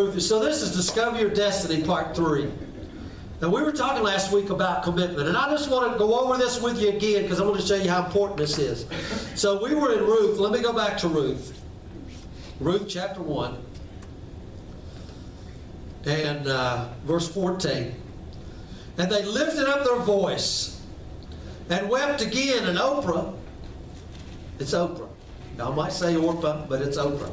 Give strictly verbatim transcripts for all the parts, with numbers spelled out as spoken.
Ruth. So this is Discover Your Destiny, Part three. Now, we were talking last week about commitment, and I just want to go over this with you again because I want to show you how important this is. So we were in Ruth. Let me go back to Ruth. Ruth chapter one and uh, verse fourteen. And they lifted up their voice and wept again. And Oprah, it's Oprah. Y'all might say Orpah, but it's Oprah.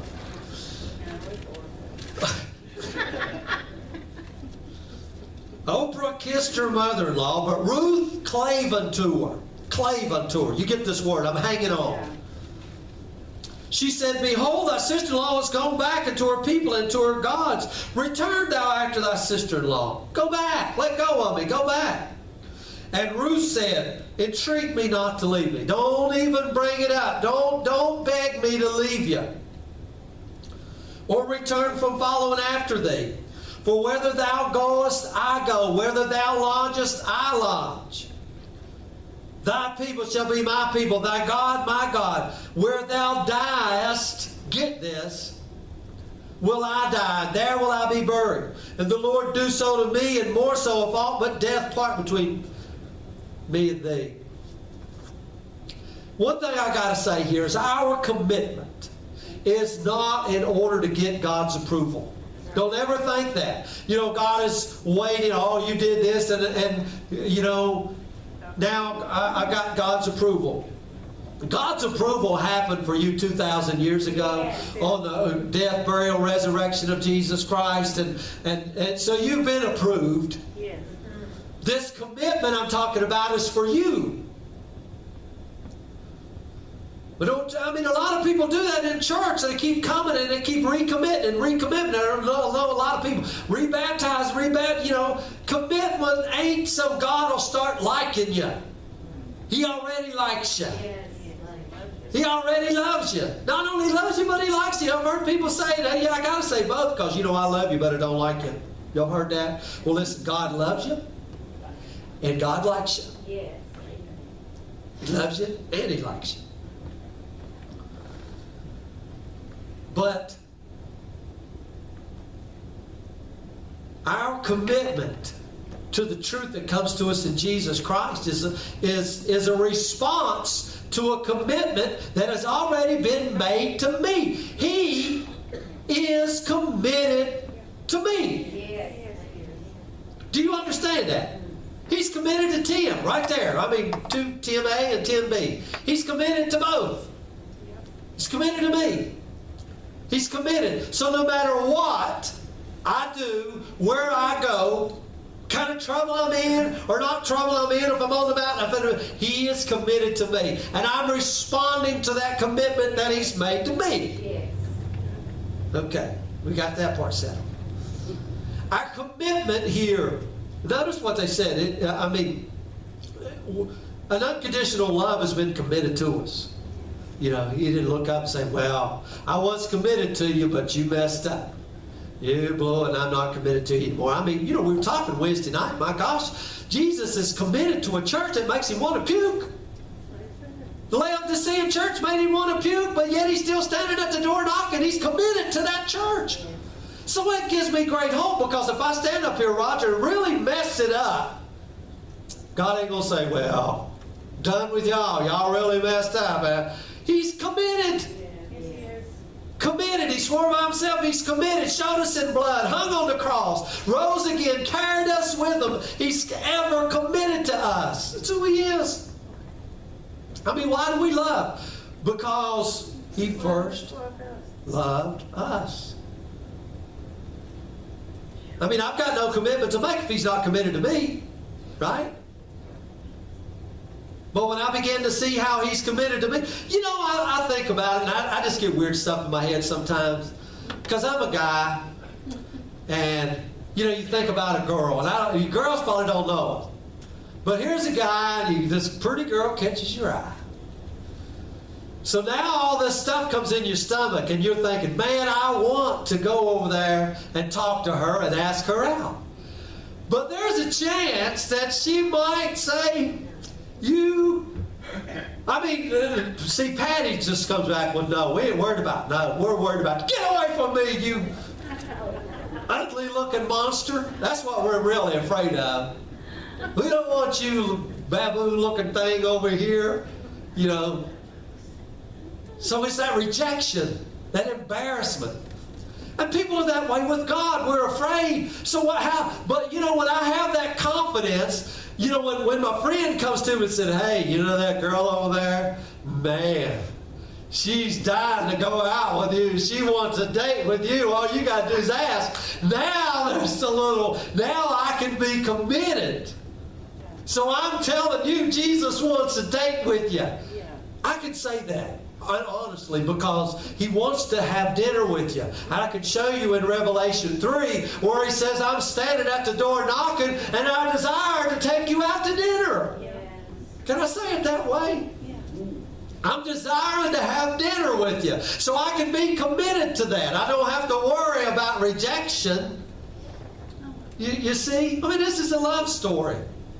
Oprah kissed her mother-in-law, but Ruth clave unto her. Clave unto her. You get this word. I'm hanging on. She said, Behold, thy sister-in-law is gone back into her people and to her gods. Return thou after thy sister-in-law. Go back. Let go of me. Go back. And Ruth said, Entreat me not to leave me. Don't even bring it up. Don't, don't beg me to leave you, or return from following after thee. For whither thou goest, I go. Whither thou lodgest, I lodge. Thy people shall be my people, thy God my God. Where thou diest, get this, will I die, there will I be buried. And the Lord do so to me, and more so if aught but death part between me and thee. One thing I got to say here is our commitment is not in order to get God's approval. Don't ever think that. You know, God is waiting, oh, you did this, and, and you know, now I, I got God's approval. God's approval happened for you two thousand years ago on the death, burial, resurrection of Jesus Christ. And, and, and so you've been approved. This commitment I'm talking about is for you. But don't, I mean, a lot of people do that in church. They keep coming and they keep recommitting and recommitting. I know a lot of people rebaptize, rebaptize. You know, commitment ain't so God will start liking you. He already likes you. He already loves you. Not only loves you, but He likes you. I've heard people say that. Yeah, I got to say both because, you know, I love you, but I don't like you. Y'all heard that? Well, listen, God loves you and God likes you. Yes. He loves you and He likes you. But our commitment to the truth that comes to us in Jesus Christ is a, is, is a response to a commitment that has already been made to me. He is committed to me. Yes. Do you understand that? He's committed to Tim right there. I mean, to Tim A and Tim B. He's committed to both. He's committed to me. He's committed. So no matter what I do, where I go, kind of trouble I'm in or not trouble I'm in, if I'm on the mountain, He is committed to me. And I'm responding to that commitment that He's made to me. Yes. Okay, we got that part settled. Our commitment here, notice what they said. It, I mean, an unconditional love has been committed to us. You know, He didn't look up and say, well, I was committed to you, but you messed up. You blew it, and I'm not committed to you anymore. I mean, you know, we were talking Wednesday night. My gosh, Jesus is committed to a church that makes Him want to puke. The Laodicean church made Him want to puke, but yet He's still standing at the door knocking. He's committed to that church. So that gives me great hope, because if I stand up here, Roger, and really mess it up, God ain't going to say, well, done with y'all. Y'all really messed up. Uh, He's committed. Yes. Committed. He swore by Himself. He's committed. Showed us in blood. Hung on the cross. Rose again. Carried us with Him. He's ever committed to us. That's who He is. I mean, why do we love? Because He first loved us. I mean, I've got no commitment to make if He's not committed to me. Right? But when I begin to see how He's committed to me, you know, I, I think about it, and I, I just get weird stuff in my head sometimes. Because I'm a guy, and, you know, you think about a girl, and I don't, you girls probably don't know it. But here's a guy, and you, this pretty girl catches your eye. So now all this stuff comes in your stomach, and you're thinking, man, I want to go over there and talk to her and ask her out. But there's a chance that she might say, you, I mean, uh, see, Patty just comes back with, no, we ain't worried about it. No, we're worried about it. Get away from me, you. ugly looking monster. That's what we're really afraid of. We don't want you baboon looking thing over here, you know. So it's that rejection, that embarrassment. And people are that way with God. We're afraid. So what how but you know, when I have that confidence, you know, when, when my friend comes to me and said, hey, you know that girl over there? Man, she's dying to go out with you. She wants a date with you. All you got to do is ask. Now there's a little, now I can be committed. So I'm telling you, Jesus wants a date with you. I can say that. Honestly, because he wants to have dinner with you. And I can show you in Revelation three where he says, I'm standing at the door knocking and I desire to take you out to dinner. Yes. Can I say it that way? Yeah. I'm desiring to have dinner with you. So I can be committed to that. I don't have to worry about rejection. You, you see? I mean, this is a love story.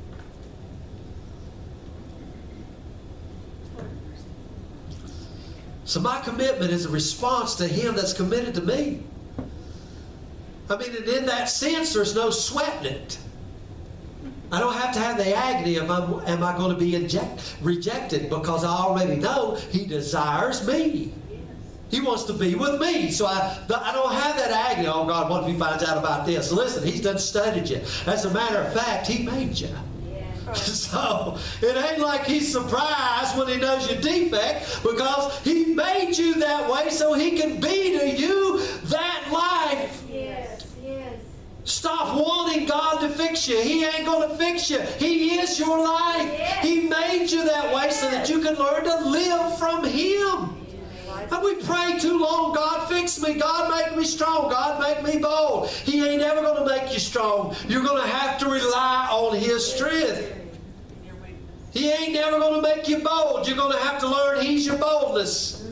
So my commitment is a response to him that's committed to me. I mean, and in that sense, there's no sweating it. I don't have to have the agony of am, am I going to be inject, rejected, because I already know he desires me. He wants to be with me. So I, I don't have that agony. Oh God, what if he finds out about this? Listen, he's done studied you. As a matter of fact, he made you. So it ain't like he's surprised when he knows your defect, because he made you that way so he can be to you that life. Yes, yes. Stop wanting God to fix you. He ain't going to fix you. He is your life. Yes. He made you that way so that you can learn to live from him. And we pray too long, God fix me, God make me strong, God make me bold. He ain't ever going to make you strong. You're going to have to rely on his strength. He ain't never going to make you bold. You're going to have to learn he's your boldness.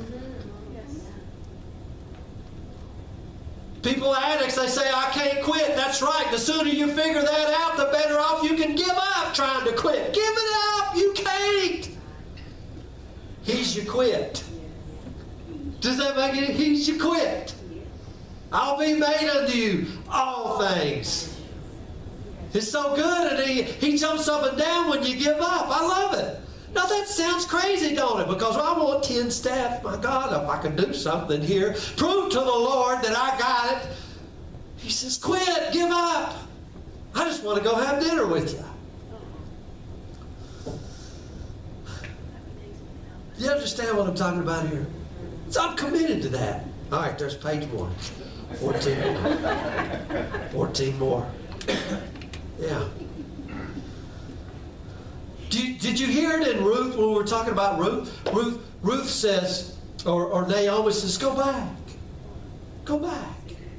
People addicts, they say, I can't quit. That's right. The sooner you figure that out, the better off you can give up trying to quit. Give it up. You can't. He's your quit. Does that make it? He's your quit. I'll be made unto you all things. It's so good, and he, he jumps up and down when you give up. I love it. Now that sounds crazy, don't it? Because I want ten staff. My God, if I could do something here, prove to the Lord that I got it. He says, quit, give up. I just want to go have dinner with you. Do you understand what I'm talking about here? So I'm committed to that. All right, there's page one. fourteen more. fourteen more. Yeah. Did, did you hear it in Ruth when we were talking about Ruth? Ruth, Ruth says, or, or Naomi says, go back. Go back.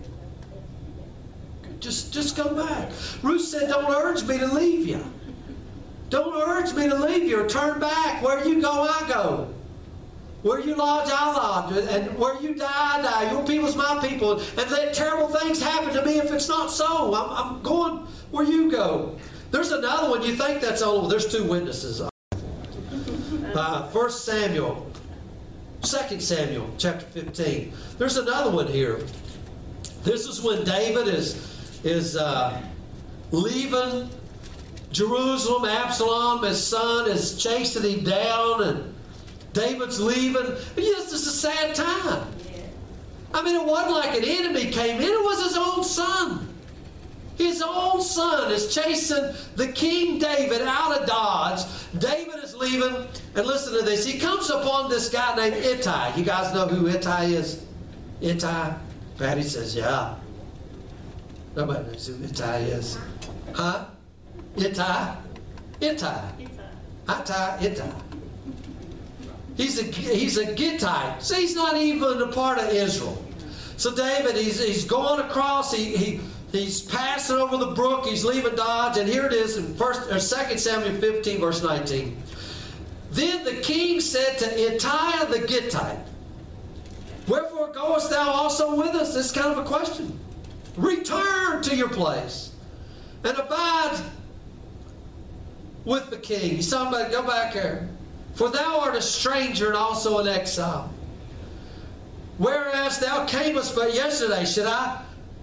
Just, just go back. Ruth said, don't urge me to leave you. Don't urge me to leave you or turn back. Where you go, I go. Where you lodge, I lodge. And where you die, I die. Your people's my people. And let terrible things happen to me if it's not so. I'm, I'm going where you go. There's another one. You think that's all. There's two witnesses. Uh, First Samuel. Second Samuel, chapter fifteen. There's another one here. This is when David is, is uh, leaving Jerusalem. Absalom, his son, is chasing him down, and David's leaving. Yes, it's a sad time. I mean, it wasn't like an enemy came in. It was his own son. His own son is chasing the King David out of Dodge. David is leaving. And listen to this. He comes upon this guy named Ittai. You guys know who Ittai is? Ittai? Patty says, yeah. Nobody knows who Ittai is. Huh? Ittai? Ittai. Ittai. Ittai. He's a, he's a Gittite. So he's not even a part of Israel. So David, he's, he's going across. He, he, he's passing over the brook. He's leaving Dodge. And here it is in first, or Second Samuel fifteen, verse nineteen. Then the king said to Ittai the Gittite, wherefore goest thou also with us? This is kind of a question. Return to your place and abide with the king. He's talking about, go back here. For thou art a stranger and also an exile. Whereas thou camest but yesterday, should I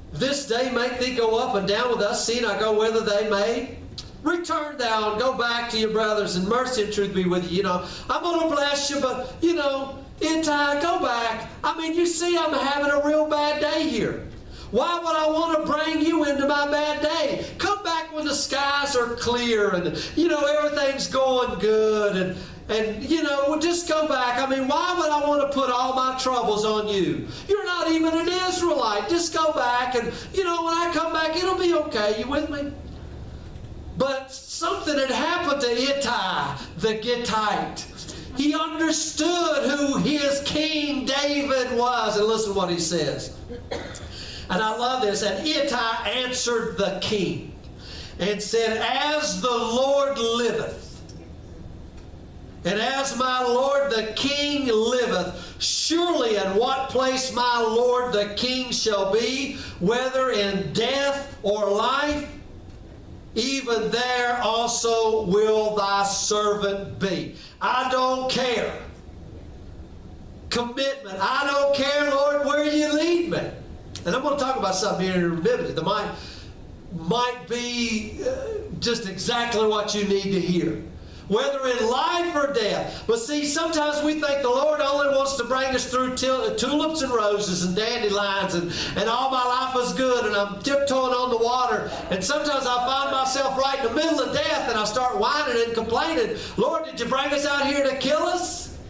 this day make thee go up and down with us, seeing I go whither they may? Return thou and go back to your brothers, and mercy and truth be with you. You know, I'm going to bless you, but, you know, Ittai, go back. I mean, you see I'm having a real bad day here. Why would I want to bring you into my bad day? Come back when the skies are clear and, you know, everything's going good. And, and you know, just go back. I mean, why would I want to put all my troubles on you? You're not even an Israelite. Just go back and, you know, when I come back, it'll be okay. You with me? But something had happened to Ittai, the Gittite. He understood who his King David was. And listen to what he says. And I love this. And Ittai answered the king and said, as the Lord liveth, and as my Lord the king liveth, surely in what place my Lord the king shall be, whether in death or life, even there also will thy servant be. I don't care. Commitment. I don't care, Lord, where you lead me. And I'm going to talk about something here in biblically that might, might be uh, just exactly what you need to hear. Whether in life or death. But see, sometimes we think the Lord only wants to bring us through tulips and roses and dandelions and, and all my life is good and I'm tiptoeing on the water. And sometimes I find myself right in the middle of death and I start whining and complaining. Lord, did you bring us out here to kill us?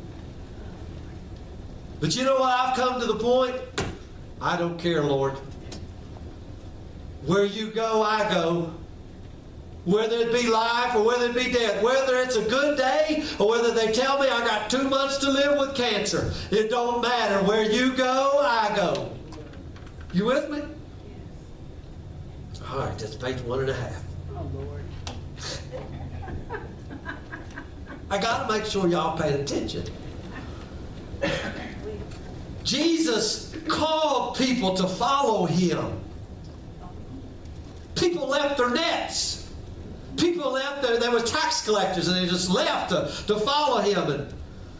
But you know what? I've come to the point, I don't care, Lord. Where you go, I go. Whether it be life or whether it be death. Whether it's a good day or whether they tell me I got two months to live with cancer. It don't matter. Where you go, I go. You with me? All right, that's page one and a half. Oh, Lord. I got to make sure y'all paying attention. Jesus called people to follow him. People left their nets. People left there. There were tax collectors, and they just left to, to follow him. And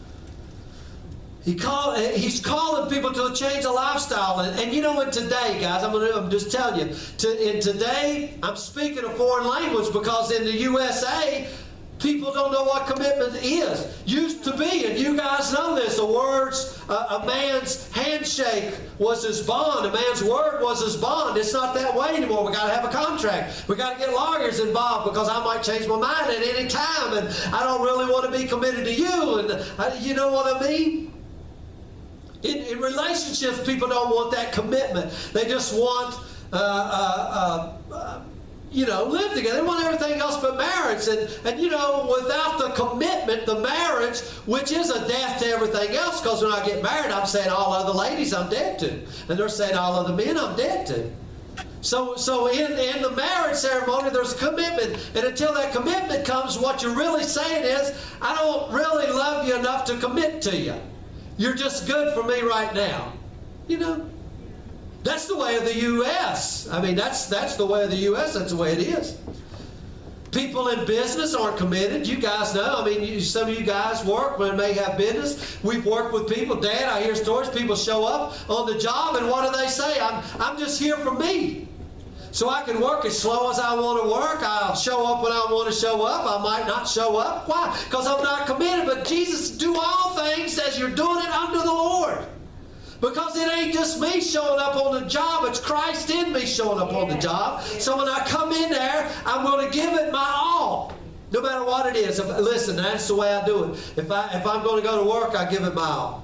he called. He's calling people to a change of lifestyle. And, and you know, in today, guys, I'm gonna. I'm just telling you. To, in today, I'm speaking a foreign language because in the U S A, people don't know what commitment is. Used to be, and you guys know this, the words, uh, a man's handshake was his bond. A man's word was his bond. It's not that way anymore. We got to have a contract. We got to get lawyers involved because I might change my mind at any time, and I don't really want to be committed to you. And uh, you know what I mean? In, in relationships, people don't want that commitment. They just want uh, uh, uh, uh, you know, live together. They want everything else but marriage. And, and, you know, without the commitment, the marriage, which is a death to everything else, because when I get married, I'm saying all other ladies I'm dead to. And they're saying all other men I'm dead to. So so in, in the marriage ceremony, there's a commitment. And until that commitment comes, what you're really saying is, I don't really love you enough to commit to you. You're just good for me right now. You know? That's the way of the U S I mean, that's that's the way of the U S That's the way it is. People in business aren't committed. You guys know. I mean, you, some of you guys work when may have business. We've worked with people. Dad, I hear stories. People show up on the job, and what do they say? I'm I'm just here for me. So I can work as slow as I want to work. I'll show up when I want to show up. I might not show up. Why? Because I'm not committed. But Jesus, do all things as you're doing it unto the Lord. Because it ain't just me showing up on the job, it's Christ in me showing up on the job. So when I come in there, I'm going to give it my all. No matter what it is. If, listen, that's the way I do it. If, I, if I'm going to go to work, I give it my all.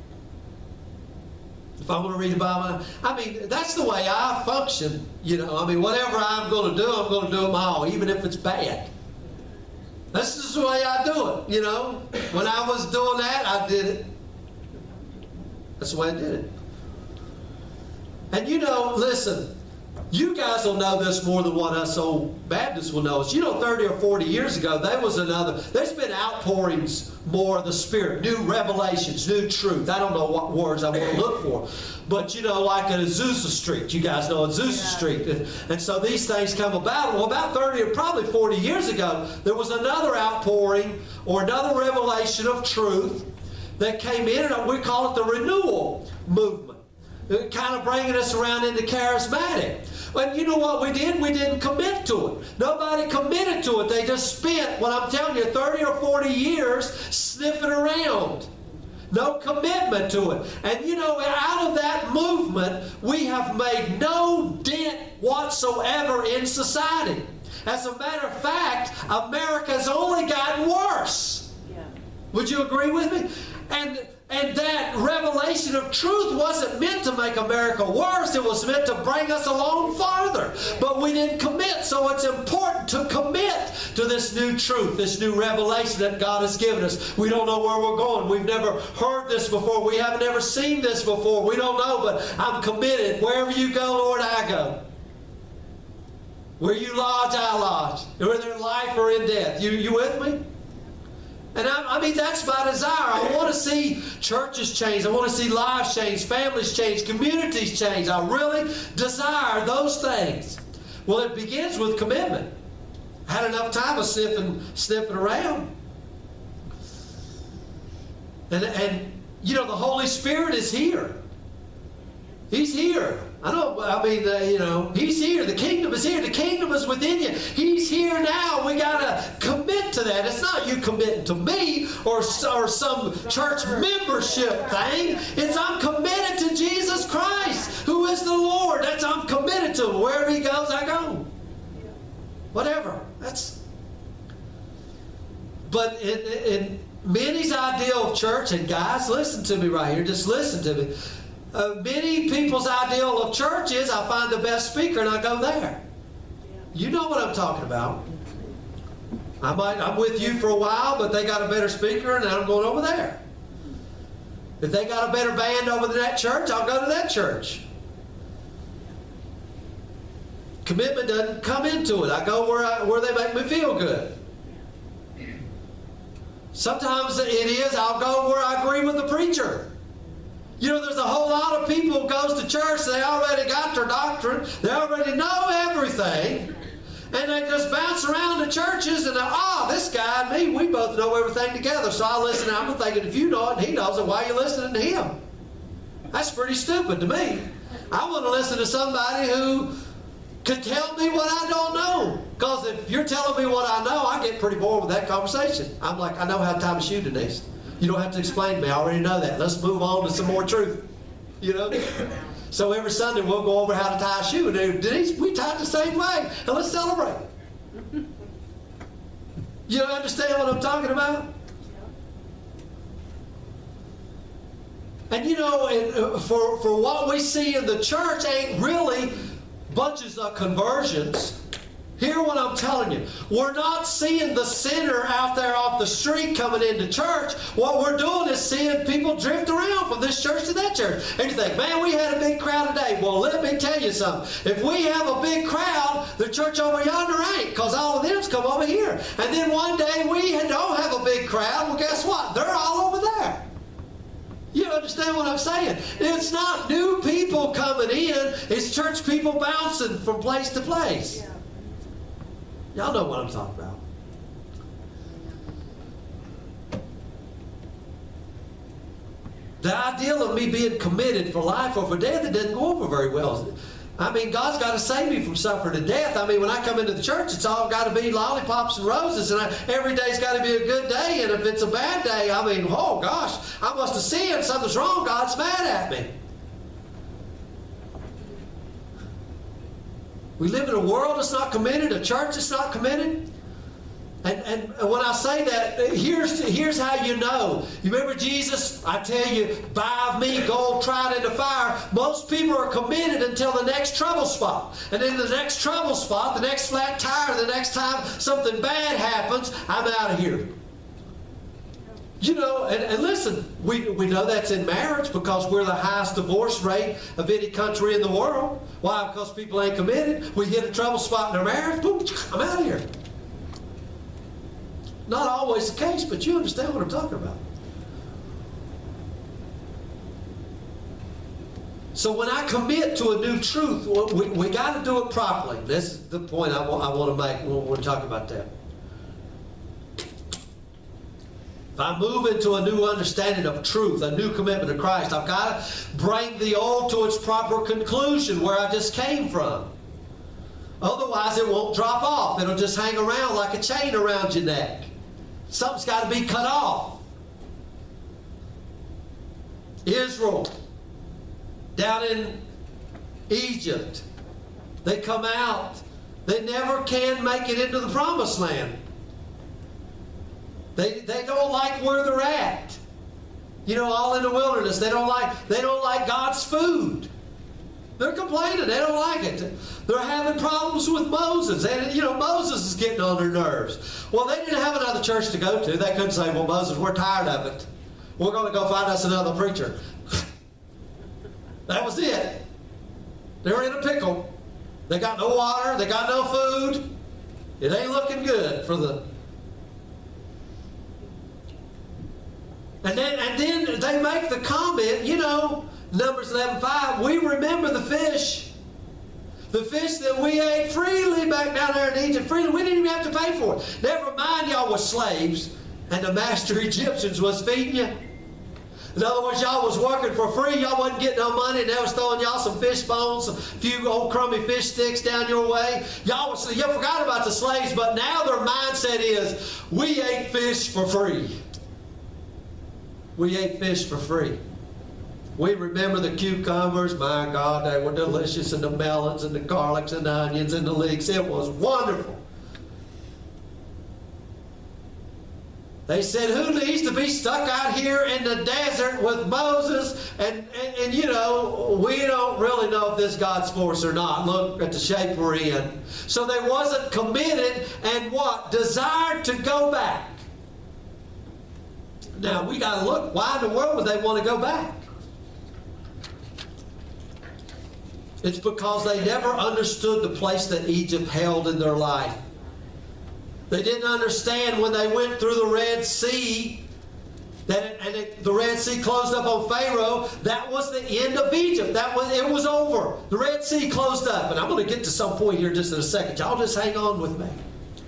If I'm going to read the Bible, I mean, that's the way I function. You know, I mean, whatever I'm going to do, I'm going to do it my all, even if it's bad. That's just the way I do it, you know. When I was doing that, I did it. That's the way I did it. And you know, listen, you guys will know this more than what us old Baptists will know. You know, thirty or forty years ago, there was another, there's been outpourings more of the Spirit, new revelations, new truth. I don't know what words I want to look for. But, you know, like at Azusa Street. You guys know Azusa yeah. Street. And, and so these things come about. Well, about thirty or probably forty years ago, there was another outpouring or another revelation of truth that came in, and we call it the renewal movement. kind of bringing us around into charismatic. But you know what we did? We didn't commit to it. Nobody committed to it. They just spent, what I'm telling you, thirty or forty years sniffing around. No commitment to it. And you know, out of that movement, we have made no dent whatsoever in society. As a matter of fact, America's only gotten worse. Yeah. Would you agree with me? And And that revelation of truth wasn't meant to make America worse. It was meant to bring us along farther. But we didn't commit. So it's important to commit to this new truth, this new revelation that God has given us. We don't know where we're going. We've never heard this before. We haven't ever seen this before. We don't know, but I'm committed. Wherever you go, Lord, I go. Where you lodge, I lodge. Whether in life or in death. You, you with me? And I, I mean, that's my desire. I want to see churches change. I want to see lives change, families change, communities change. I really desire those things. Well, it begins with commitment. I had enough time of sniffing, sniffing around. And, and, you know, the Holy Spirit is here. He's here. I don't, I mean, uh, you know, He's here. The kingdom is here. The kingdom is within you. He's here now. We got to commit to that. It's not you committing to me or, or some church membership thing. It's I'm committed to Jesus Christ, who is the Lord. That's I'm committed to Him. Wherever He goes, I go. Whatever. That's. But in, in many's ideal of church, and guys, listen to me right here. Just listen to me. Uh, many people's ideal of church is I find the best speaker and I go there. You know what I'm talking about. I might, I'm with you for a while, but they got a better speaker and I'm going over there. If they got a better band over to that church, I'll go to that church. Commitment doesn't come into it. I go where, I, where they make me feel good. Sometimes it is I'll go where I agree with the preacher. You know, there's a whole lot of people who goes to church, they already got their doctrine, they already know everything, and they just bounce around the churches and, ah, oh, this guy and me, we both know everything together, so I listen, I'm thinking if you know it and he knows it, why are you listening to him? That's pretty stupid to me. I want to listen to somebody who could tell me what I don't know, because if you're telling me what I know, I get pretty bored with that conversation. I'm like, I know how to tie my shoe, Denise. You don't have to explain to me. I already know that. Let's move on to some more truth. You know? So every Sunday we'll go over how to tie a shoe. And Denise, we tie it the same way. And let's celebrate. You understand what I'm talking about? And you know, and for, for what we see in the church ain't really bunches of conversions. Hear what I'm telling you. We're not seeing the sinner out there off the street coming into church. What we're doing is seeing people drift around from this church to that church. And you think, man, we had a big crowd today. Well, let me tell you something. If we have a big crowd, the church over yonder ain't, because all of them's come over here. And then one day we don't have a big crowd. Well, guess what? They're all over there. You understand what I'm saying? It's not new people coming in. It's church people bouncing from place to place. Yeah. Y'all know what I'm talking about. The ideal of me being committed for life or for death, it doesn't go over very well. I mean, God's got to save me from suffering to death. I mean, when I come into the church, it's all got to be lollipops and roses, and I, every day's got to be a good day, and if it's a bad day, I mean, oh gosh, I must have sinned, something's wrong, God's mad at me. We live in a world that's not committed, a church that's not committed. And, and when I say that, here's, here's how you know. You remember Jesus? I tell you, buy of me gold tried in the fire. Most people are committed until the next trouble spot. And in the next trouble spot, the next flat tire, the next time something bad happens, I'm out of here. You know, and, and listen, we, we know that's in marriage because we're the highest divorce rate of any country in the world. Why? Because people ain't committed. We hit a trouble spot in our marriage, boom, I'm out of here. Not always the case, but you understand what I'm talking about. So when I commit to a new truth, we, we got to do it properly. This is the point I want, I want to make when we're talking about that. If I move into a new understanding of truth, a new commitment to Christ, I've got to bring the old to its proper conclusion where I just came from. Otherwise, it won't drop off. It'll just hang around like a chain around your neck. Something's got to be cut off. Israel, down in Egypt, they come out. They never can make it into the promised land. They, they don't like where they're at. You know, all in the wilderness. They don't like, they don't like God's food. They're complaining. They don't like it. They're having problems with Moses. And, you know, Moses is getting on their nerves. Well, they didn't have another church to go to. They couldn't say, well, Moses, we're tired of it. We're going to go find us another preacher. That was it. They were in a pickle. They got no water. They got no food. It ain't looking good for the... And then, and then they make the comment, you know, Numbers eleven five, we remember the fish. The fish that we ate freely back down there in Egypt, freely. We didn't even have to pay for it. Never mind, y'all was slaves, and the master Egyptians was feeding you. In other words, y'all was working for free. Y'all wasn't getting no money, and they was throwing y'all some fish bones, a few old crummy fish sticks down your way. Y'all was, you forgot about the slaves, but now their mindset is, we ate fish for free. We ate fish for free. We remember the cucumbers. My God, they were delicious, and the melons and the garlics and the onions and the leeks. It was wonderful. They said, who needs to be stuck out here in the desert with Moses? And, and, and, you know, we don't really know if this God's for us or not. Look at the shape we're in. So they wasn't committed and what? Desired to go back. Now, we got to look, why in the world would they want to go back? It's because they never understood the place that Egypt held in their life. They didn't understand when they went through the Red Sea, that it, and it, the Red Sea closed up on Pharaoh. That was the end of Egypt. That was it was over. The Red Sea closed up. And I'm going to get to some point here just in a second. Y'all just hang on with me.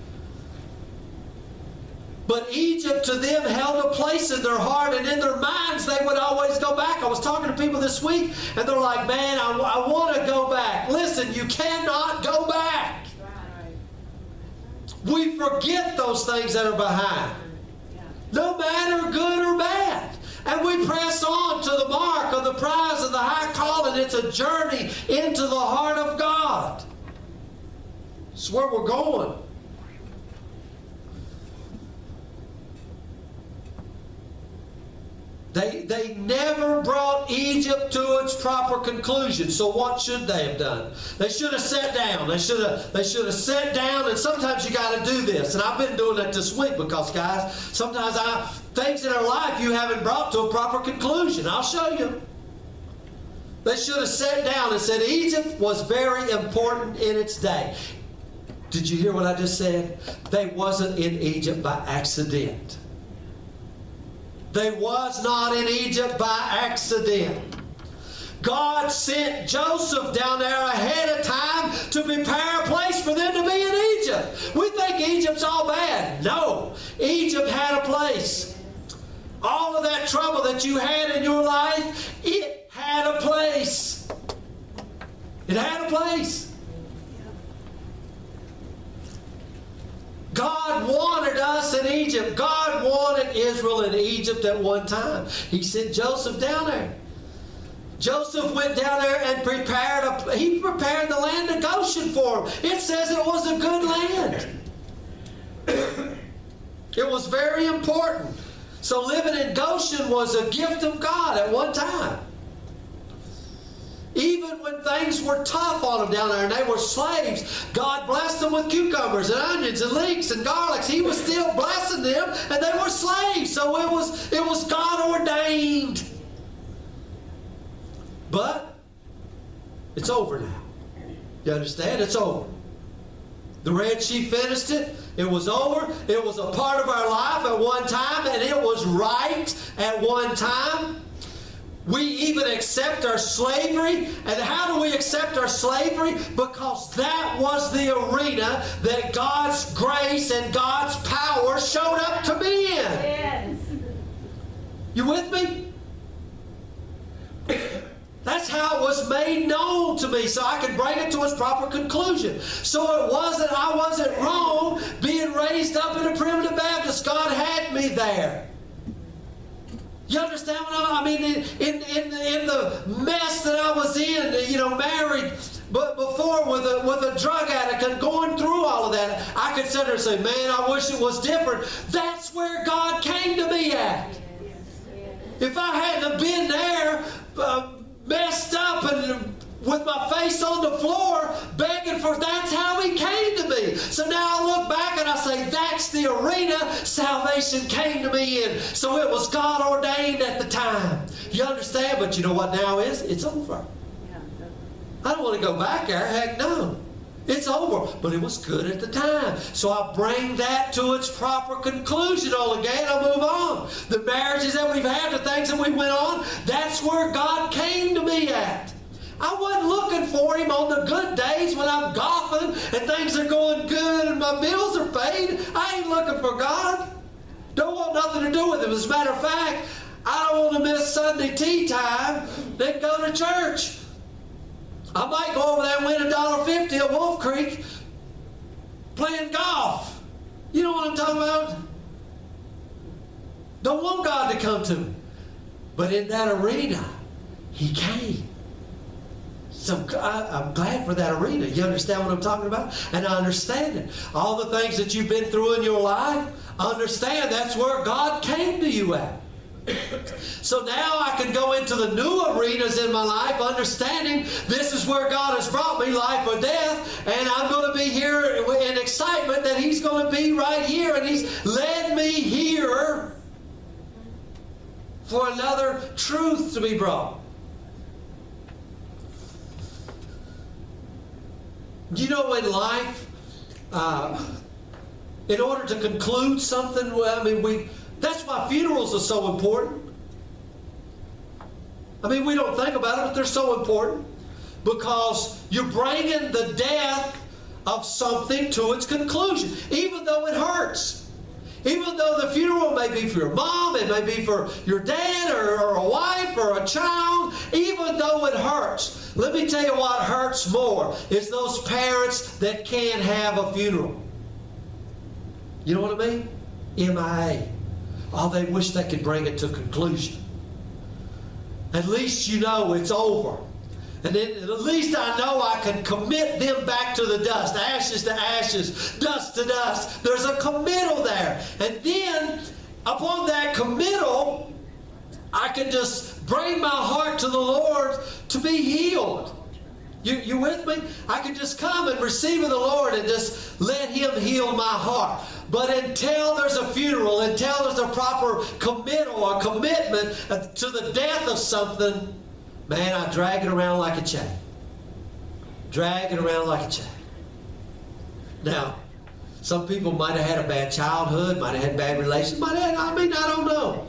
But Egypt to them held a place in their heart, and in their minds they would always go back. I was talking to people this week, and they're like, man, I, I want to go back. Listen, you cannot go back. We forget those things that are behind, no matter good or bad. And we press on to the mark of the prize of the high calling. It's a journey into the heart of God. It's where we're going. They, they never brought Egypt to its proper conclusion. So what should they have done? They should have sat down. They should have, they should have sat down, and sometimes you got to do this. And I've been doing that this week because, guys, sometimes I, things in our life you haven't brought to a proper conclusion. I'll show you. They should have sat down and said Egypt was very important in its day. Did you hear what I just said? They wasn't in Egypt by accident. They was not in Egypt by accident. God sent Joseph down there ahead of time to prepare a place for them to be in Egypt. We think Egypt's all bad. No, Egypt had a place. All of that trouble that you had in your life, it had a place. It had a place. God wanted us in Egypt. God wanted Israel in Egypt at one time. He sent Joseph down there. Joseph went down there and prepared a, he prepared the land of Goshen for them. It says it was a good land. It was very important. So living in Goshen was a gift of God at one time. Even when things were tough on them down there and they were slaves, God blessed them with cucumbers and onions and leeks and garlics. He was still blessing them, and they were slaves. So it was, it was God ordained. But it's over now. You understand? It's over. The Red Sea finished it. It was over. It was a part of our life at one time, and it was right at one time. We even accept our slavery. And how do we accept our slavery? Because that was the arena that God's grace and God's power showed up to be in. Yes. You with me? That's how it was made known to me, so I could bring it to its proper conclusion. So it wasn't, I wasn't wrong being raised up in a primitive Baptist. God had me there. You understand what I mean? In, in, in, the, in the mess that I was in, you know, married, but before with a, with a drug addict and going through all of that, I could sit there and say, man, I wish it was different. That's where God came to me at. If I hadn't have been there, uh, messed up and with my face on the floor, begging for, that's how He came to me. So now I look back and I say, that's the arena salvation came to me in. So it was God ordained at the time. You understand? But you know what now is? It's over. I don't want to go back there. Heck no. It's over. But it was good at the time. So I bring that to its proper conclusion all again. I move on. The marriages that we've had, the things that we went on, that's where God came to me at. I wasn't looking for Him on the good days when I'm golfing and things are going good and my bills are paid. I ain't looking for God. Don't want nothing to do with Him. As a matter of fact, I don't want to miss Sunday tea time, then go to church. I might go over there and win a dollar fifty at Wolf Creek playing golf. You know what I'm talking about? Don't want God to come to me. But in that arena, He came. So I, I'm glad for that arena. You understand what I'm talking about? And I understand it. All the things that you've been through in your life, understand that's where God came to you at. So now I can go into the new arenas in my life, understanding this is where God has brought me, life or death, and I'm going to be here in excitement that He's going to be right here, and He's led me here for another truth to be brought. You know, in life, uh, in order to conclude something, well, I mean, we that's why funerals are so important. I mean, we don't think about it, but they're so important because you're bringing the death of something to its conclusion, even though it hurts. Even though the funeral may be for your mom, it may be for your dad or, or a wife or a child, even though it hurts. Let me tell you what hurts more is those parents that can't have a funeral. You know what I mean? M I A. Oh, they wish they could bring it to conclusion. At least you know it's over. And then at least I know I can commit them back to the dust. Ashes to ashes, dust to dust. There's a committal there. And then, upon that committal, I can just bring my heart to the Lord to be healed. You, you with me? I can just come and receive of the Lord and just let Him heal my heart. But until there's a funeral, until there's a proper committal or commitment to the death of something, man, I drag it around like a chain. Drag it around like a chain. Now, some people might have had a bad childhood, might have had bad relations, might have had, I mean, I don't know.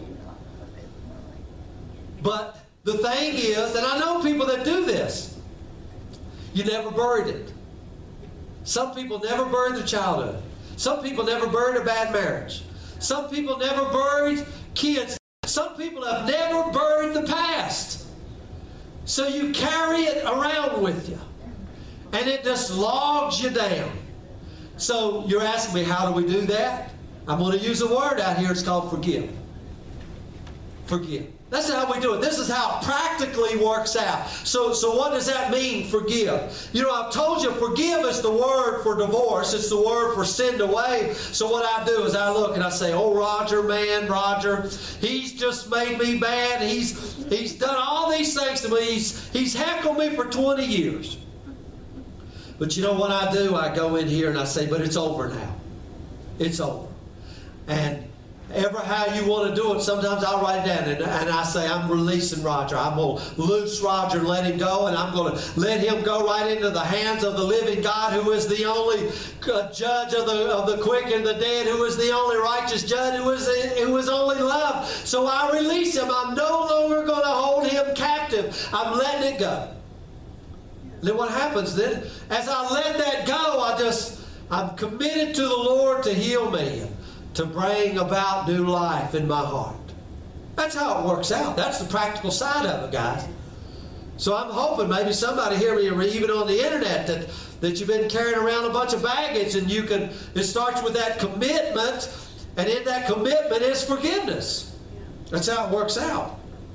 But the thing is, and I know people that do this, you never buried it. Some people never buried their childhood. Some people never buried a bad marriage. Some people never buried kids. Some people have never buried the past. So you carry it around with you. And it just logs you down. So you're asking me, how do we do that? I'm going to use a word out here. It's called forgive. Forgive. That's how we do it. This is how it practically works out. So, so what does that mean, forgive? You know, I've told you, forgive is the word for divorce. It's the word for send away. So what I do is I look and I say, oh, Roger, man, Roger, he's just made me bad. He's, he's done all these things to me. He's, he's heckled me for twenty years. But you know what I do? I go in here and I say, but it's over now. It's over. And ever how you want to do it, sometimes I'll write it down and, and I say, I'm releasing Roger. I'm going to loose Roger and let him go, and I'm going to let him go right into the hands of the living God, who is the only uh, judge of the of the quick and the dead, who is the only righteous judge, who is, who is only love. So I release him. I'm no longer going to hold him captive. I'm letting it go. Then what happens then? As I let that go, I just, I'm committed to the Lord to heal me, to bring about new life in my heart. That's how it works out. That's the practical side of it, guys. So I'm hoping maybe somebody hear me, or even on the internet, that, that you've been carrying around a bunch of baggage, and you can, it starts with that commitment, and in that commitment is forgiveness. That's how it works out.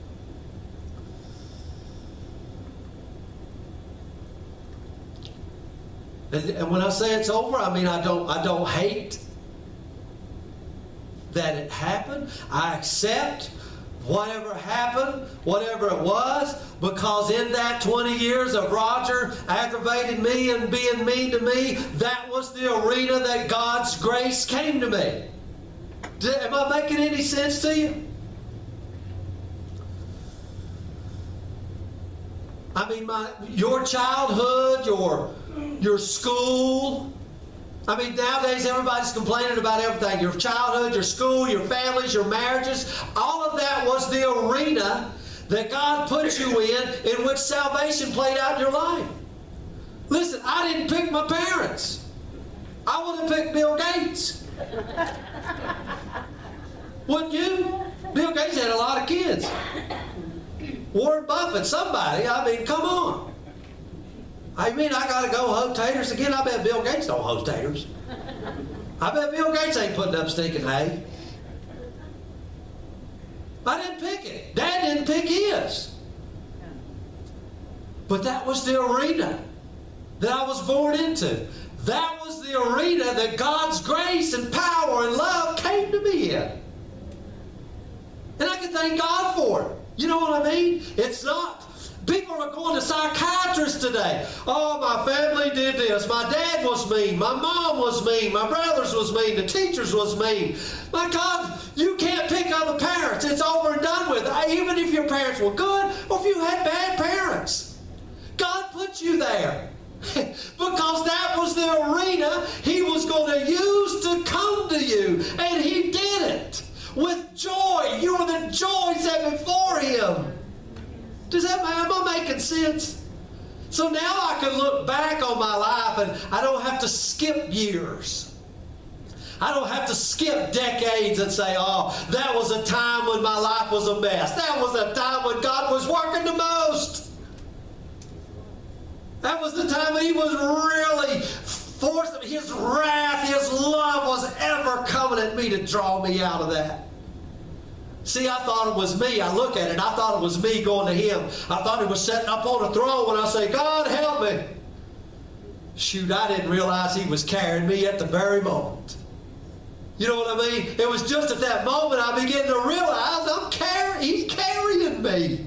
And, and when I say it's over, I mean I don't I don't hate that it happened. I accept whatever happened, whatever it was, because in that twenty years of Roger aggravating me and being mean to me, that was the arena that God's grace came to me. Am I making any sense to you? I mean, my your childhood, your your school. I mean, nowadays everybody's complaining about everything. Your childhood, your school, your families, your marriages. All of that was the arena that God put you in, in which salvation played out in your life. Listen, I didn't pick my parents. I would have picked Bill Gates. Wouldn't you? Bill Gates had a lot of kids. Warren Buffett, somebody. I mean, come on. I mean, I got to go host taters again. I bet Bill Gates don't host taters. I bet Bill Gates ain't putting up stinking hay. I didn't pick it. Dad didn't pick his. But that was the arena that I was born into. That was the arena that God's grace and power and love came to me in. And I can thank God for it. You know what I mean? It's not. People are going to psychiatrists today. Oh, my family did this. My dad was mean. My mom was mean. My brothers was mean. The teachers was mean. My God, you can't pick other parents. It's over and done with. Even if your parents were good or if you had bad parents. God put you there. Because that was the arena He was going to use to come to you. And He did it. With joy. You were the joy set before Him. Does that, am I making sense? So now I can look back on my life and I don't have to skip years. I don't have to skip decades and say, oh, that was a time when my life was a mess. That was a time when God was working the most. That was the time when He was really forcing, His wrath, His love was ever coming at me to draw me out of that. See, I thought it was me. I look at it, I thought it was me going to Him. I thought He was sitting up on a throne when I say, God, help me. Shoot, I didn't realize He was carrying me at the very moment. You know what I mean? It was just at that moment I began to realize I'm carrying, He's carrying me.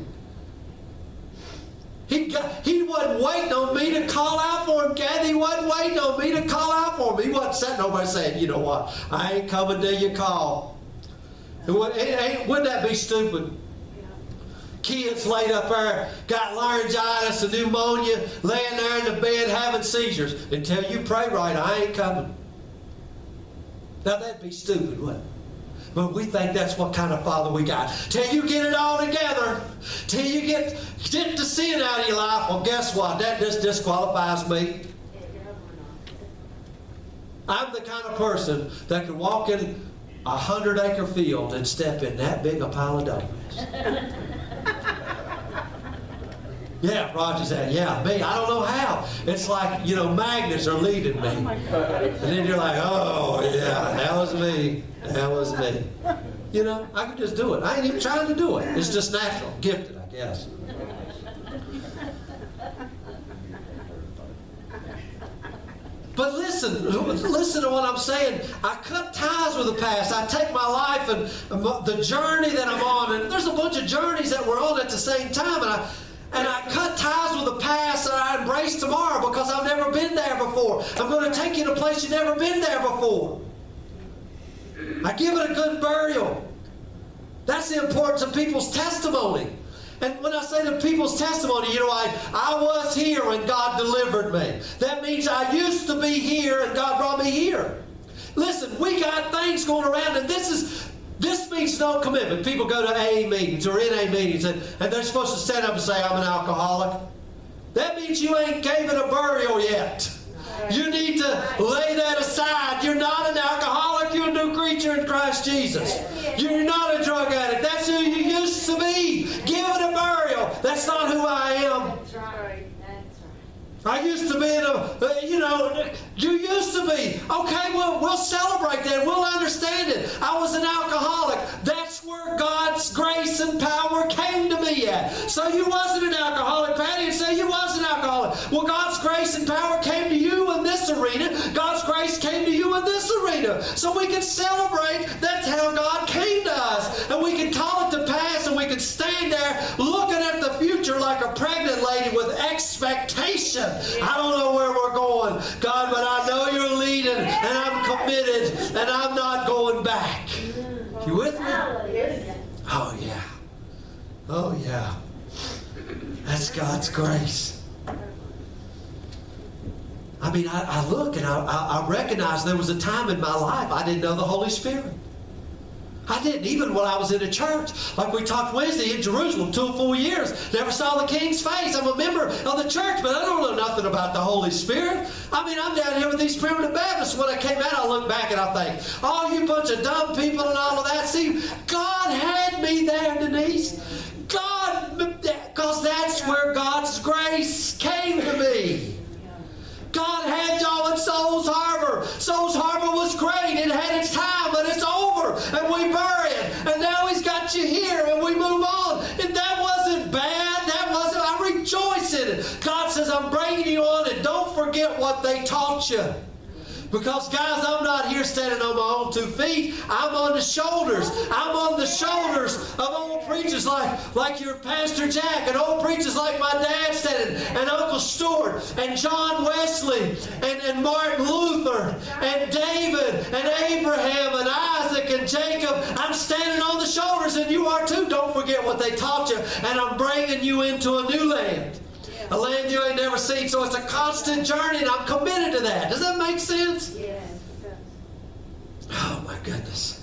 He, got, he wasn't waiting on me to call out for Him, Kathy. He wasn't waiting on me to call out for Him. He wasn't sitting over there saying, you know what, I ain't coming till you call. It ain't, wouldn't that be stupid? Yeah. Kids laid up there, got laryngitis and pneumonia, laying there in the bed having seizures. Until you pray right, I ain't coming. Now that'd be stupid, wouldn't it? But we think that's what kind of father we got. Till you get it all together, till you get, get the sin out of your life, well, guess what? That just disqualifies me. I'm the kind of person that could walk in a hundred acre field and step in that big a pile of darkness. Yeah, Roger said, yeah, me. I don't know how. It's like, you know, magnets are leading me. And then you're like, oh, yeah, that was me. That was me. You know, I can just do it. I ain't even trying to do it. It's just natural. Gifted, I guess. But listen, listen to what I'm saying. I cut ties with the past. I take my life and the journey that I'm on, and there's a bunch of journeys that we're on at the same time, and I and I cut ties with the past that I embrace tomorrow because I've never been there before. I'm going to take you to a place you've never been there before. I give it a good burial. That's the importance of people's testimony. And when I say to people's testimony, you know, I, I was here and God delivered me. That means I used to be here and God brought me here. Listen, we got things going around, and this is this means no commitment. People go to A A meetings or N A meetings, and, and they're supposed to stand up and say, I'm an alcoholic. That means you ain't gave it a burial yet. You need to lay that aside. You're not an alcoholic. You're a new creature in Christ Jesus. You're not a drug addict. That's who you not who I am. That's right. I used to be in a, uh, you know, you used to be. Okay, well, we'll celebrate that. We'll understand it. I was an alcoholic. That's where God's grace and power came to me at. So you wasn't an alcoholic, Patty, and say you was an alcoholic. Well, God's grace and power came to you in this arena. God's grace came to you in this arena. So we can celebrate that's how God came to us. And we can call it the past, and we can stand there looking at the future like a pregnant lady with expectation. I don't know where we're going, God, but I know you're leading, and I'm committed, and I'm not going back. You with me? Oh, yeah. Oh, yeah. That's God's grace. I mean, I, I look and I, I, I recognize there was a time in my life I didn't know the Holy Spirit. I didn't, even when I was in a church. Like we talked Wednesday in Jerusalem, two full years. Never saw the King's face. I'm a member of the church, but I don't know nothing about the Holy Spirit. I mean, I'm down here with these primitive Baptists. When I came out, I look back and I think, oh, you bunch of dumb people and all of that. See, God had me there, Denise. God, because that's where God's grace came to me. God had y'all at Souls Harbor. Souls Harbor was great. It had its time, but it's over. And we bury it. And now He's got you here, and we move on. And that wasn't bad. That wasn't, I rejoice in it. God says, I'm bringing you on, and don't forget what they taught you. Because, guys, I'm not here standing on my own two feet. I'm on the shoulders. I'm on the shoulders of old preachers like, like your Pastor Jack, and old preachers like my dad standing, and Uncle Stuart, and John Wesley, and, and Martin Luther, and David, and Abraham, and Isaac, and Jacob. I'm standing on the shoulders, and you are too. Don't forget what they taught you. And I'm bringing you into a new land. A land you ain't never seen. So it's a constant journey, and I'm committed to that. Does that make sense? Yes. Oh, my goodness.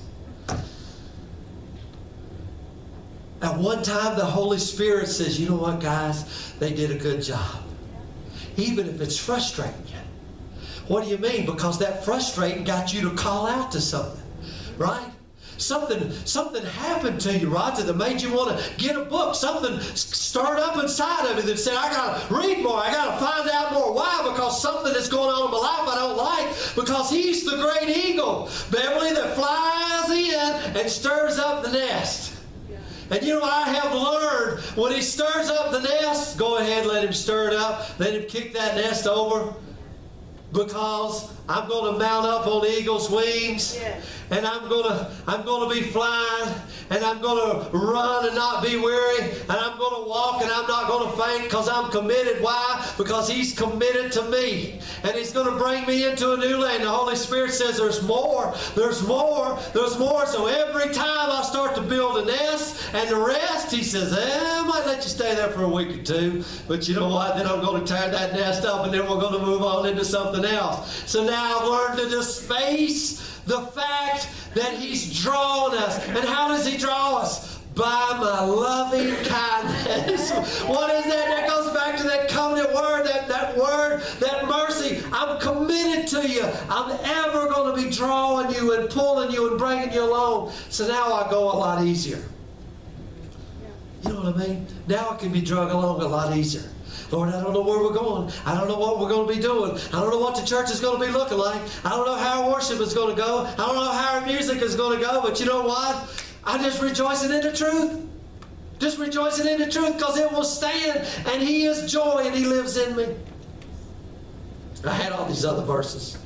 At one time, the Holy Spirit says, you know what, guys? They did a good job. Even if it's frustrating you. What do you mean? Because that frustrating got you to call out to something. Right? Something, something happened to you, Roger, that made you want to get a book. Something stirred up inside of you that said, I got to read more. I got to find out more. Why? Because something is going on in my life I don't like. Because He's the great eagle, Beverly, that flies in and stirs up the nest. And you know what I have learned? When He stirs up the nest, go ahead, let Him stir it up. Let Him kick that nest over. Because I'm going to mount up on eagle's wings. Yes. And I'm going to I'm going to be flying, and I'm going to run and not be weary, and I'm going to walk and I'm not going to faint because I'm committed. Why? Because He's committed to me, and He's going to bring me into a new land. The Holy Spirit says there's more, there's more, there's more. So every time I start to build a nest and the rest, He says, eh, I might let you stay there for a week or two, but you know what? Then I'm going to tear that nest up, and then we're going to move on into something else. So now I've learned to just face the fact that He's drawn us. And how does He draw us? By my loving kindness. What is that? That goes back to that covenant word, that, that word, that mercy. I'm committed to you. I'm ever going to be drawing you and pulling you and bringing you along. So now I go a lot easier. You know what I mean? Now I can be dragged along a lot easier. Lord, I don't know where we're going. I don't know what we're going to be doing. I don't know what the church is going to be looking like. I don't know how our worship is going to go. I don't know how our music is going to go. But you know what? I'm just rejoicing in the truth. Just rejoicing in the truth because it will stand. And He is joy and He lives in me. I had all these other verses.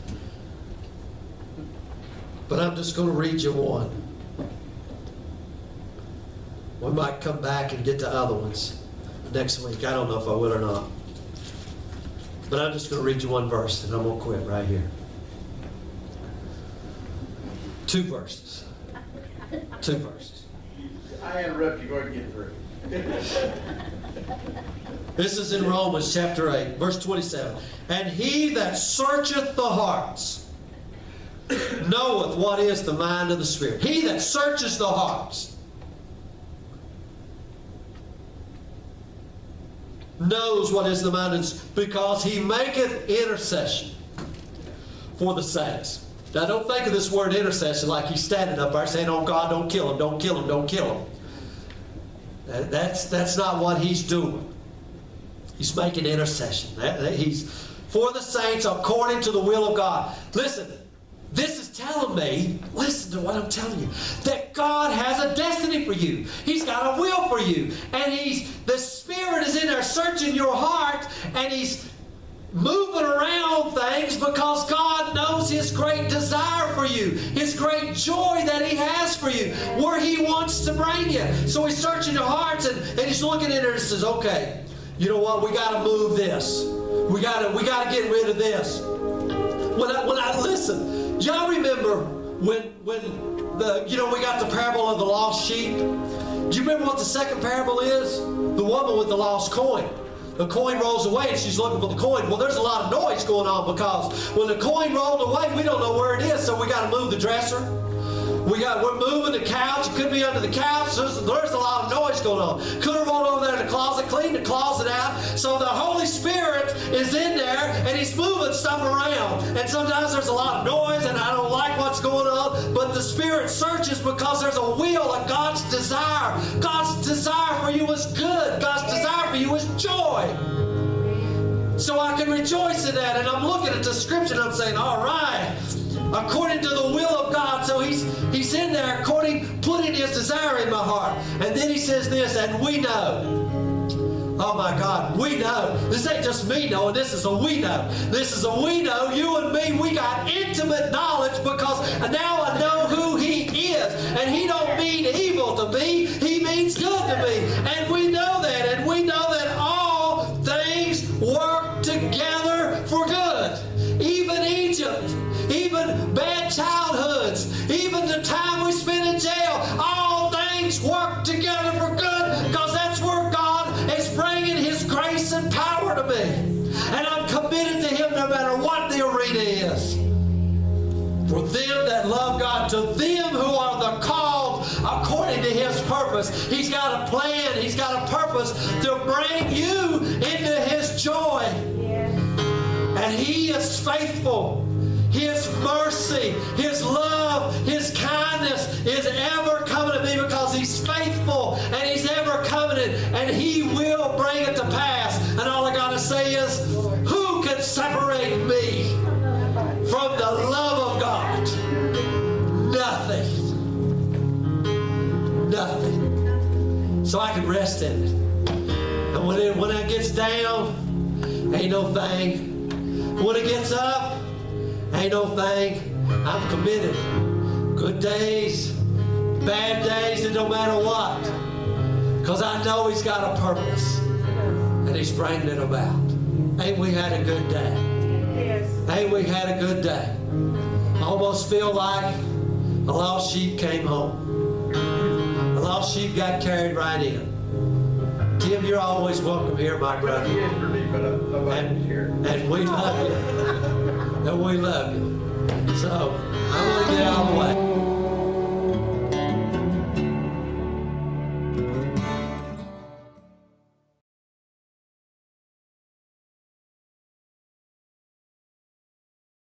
But I'm just going to read you one. We might come back and get to other ones next week. I don't know if I will or not. But I'm just going to read you one verse and I'm going to quit right here. Two verses. Two verses. I interrupt you. Go ahead and get through. This is in Romans chapter eight, verse twenty-seven. And He that searcheth the hearts knoweth what is the mind of the Spirit. He that searches the hearts knows what is the mind of the Spirit, because He maketh intercession for the saints. Now don't think of this word intercession like He's standing up there saying, oh God, don't kill him, don't kill him, don't kill him. That's, that's not what He's doing. He's making intercession. That- that- He's for the saints according to the will of God. Listen, this is telling me, listen to what I'm telling you, that God has a destiny for you. He's got a will for you. And He's, the Spirit is in there searching your heart, and He's moving around things because God knows His great desire for you, His great joy that He has for you, where He wants to bring you. So He's searching your hearts, and, and He's looking at it and says, okay, you know what, we got to move this. We got to we got to get rid of this. When I, when I listen, y'all remember when when the you know we got the parable of the lost sheep? Do you remember what the second parable is? The woman with the lost coin. The coin rolls away and she's looking for the coin. Well, there's a lot of noise going on because when the coin rolled away, we don't know where it is, so we got to move the dresser. We got, we're moving the couch. It could be under the couch. There's, there's a lot of noise going on. Could have rolled over there in the closet, cleaned the closet out. So the Holy Spirit is in there and He's moving stuff around. And sometimes there's a lot of noise and I don't like what's going on. But the Spirit searches because there's a will of God's desire. God's desire for you is good. God's desire for you is joy. So I can rejoice in that. And I'm looking at the scripture and I'm saying, all right, according to the will of God. So he's he's in there according, putting His desire in my heart. And then He says this, and we know. Oh my God, we know. This ain't just me knowing, this is a we know. This is a we know. You and me, we got intimate knowledge because now I know who He is. And He don't mean evil to me. He means good to me. And we know that. And we know that all things work together for good. Even Egypt. Even bad childhoods, even the time we spent in jail, all things work together for good because that's where God is bringing His grace and power to me. And I'm committed to Him no matter what the arena is. For them that love God, to them who are the called according to His purpose. He's got a plan, He's got a purpose to bring you into His joy. And He is faithful. His mercy, His love, His kindness is ever coming to me because He's faithful and He's ever coming and He will bring it to pass. And all I got to say is, who can separate me from the love of God? Nothing. Nothing. So I can rest in it. And when it, when it gets down, ain't no thing. When it gets up, ain't no thing. I'm committed. Good days, bad days, it don't matter what. Because I know He's got a purpose. And He's bringing it about. Ain't we had a good day? Yes. Ain't we had a good day? I almost feel like a lost sheep came home. A lost sheep got carried right in. Tim, you're always welcome here, my brother. Yesterday, but nobody's here. And we love you. And we love you. So, I'm going to get out of the way.